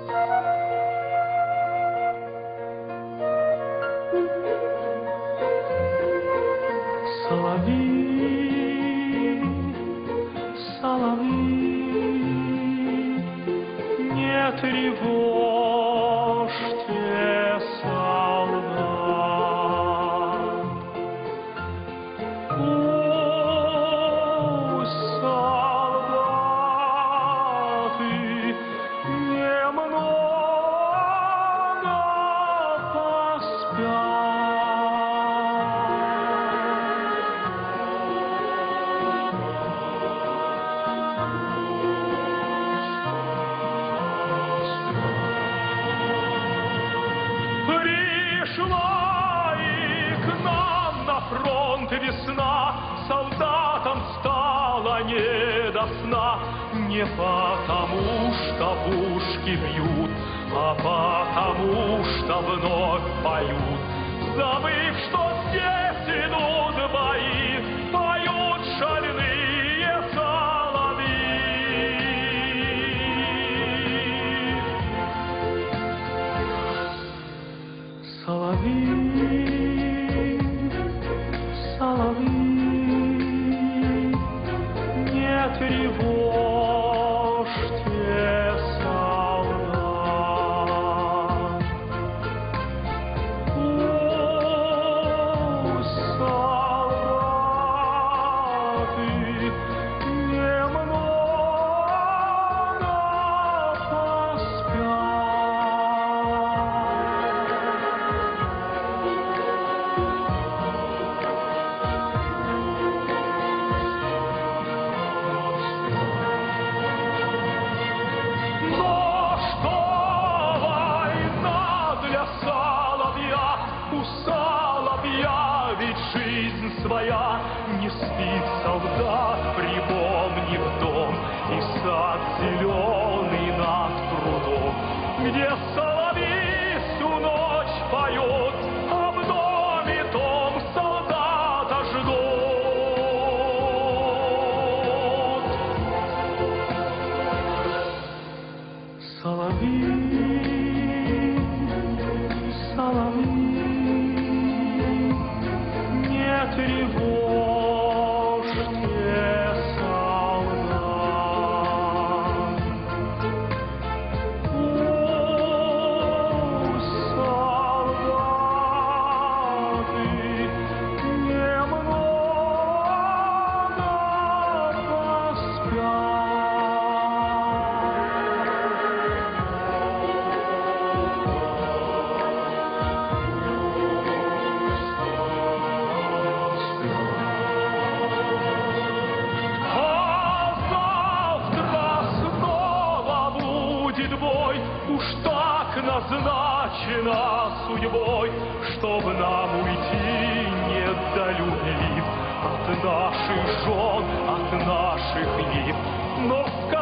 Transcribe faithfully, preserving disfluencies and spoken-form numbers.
Соловей, соловей, не тревожьте солдат. Пусть солдаты немного поспят. Пришла и к нам на фронт весна, солдатам стало не до сна. Не потому, что пушки бьют, а потому, что вновь поют. Забыв, что здесь идут бои, поют шальные соловьи. Соловей, соловей, не тревожьте солдат. Пусть солдаты немного поспят. У соловья ведь жизнь своя, не спит солдат, припомнив дом и сад зеленый над прудом, где соловей всю ночь поет, а в доме том солдата ждут. Соловей, соловей, не тревожьте солдат. Пусть солдаты немного поспят. Уж так назначено судьбой, чтоб нам уйти недолюбив от наших жен, от наших лип. Но